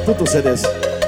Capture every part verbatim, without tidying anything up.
Tudo C Ds.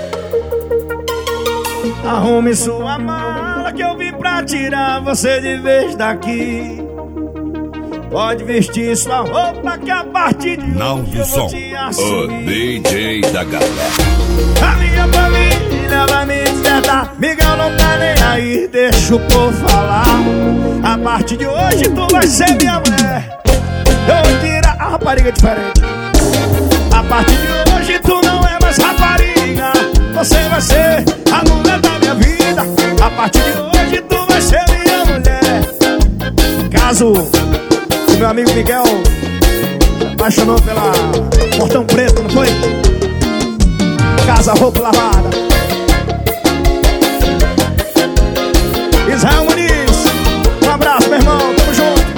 Arrume sua mala que eu vim pra tirar você de vez daqui. Pode vestir sua roupa que a partir de hoje eu vou te assumir. O D J da galera. A minha família vai me desertar, Miguel não tá nem aí, deixa o povo falar. A partir de hoje tu vai ser minha mulher. Eu vou tirar a rapariga diferente. A partir de hoje tu não é mais rapariga, você vai ser a mulher da minha vida. A partir de hoje tu vai ser minha mulher. Caso o meu amigo Miguel se apaixonou pela Portão Preto, não foi? Casa Roupa Lavada. Israel Muniz, um abraço, meu irmão, tamo junto.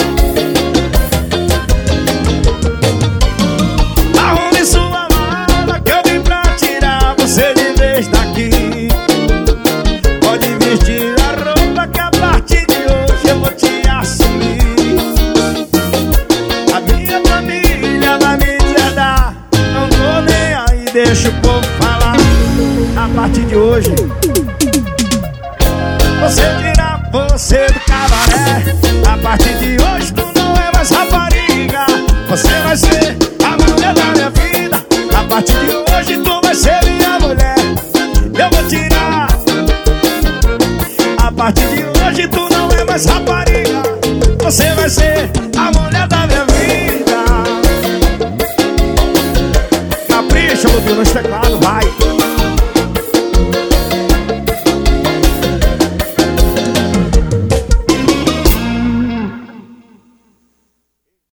Arrume sua mala que eu vim pra tirar você de vez daqui. Pode vestir a roupa que a partir de hoje eu vou te assumir. A minha família vai me deserdar, não tô nem aí, deixa o povo falar. A partir de hoje você tira você do cabaré. A partir de hoje tu não é mais rapariga, você vai ser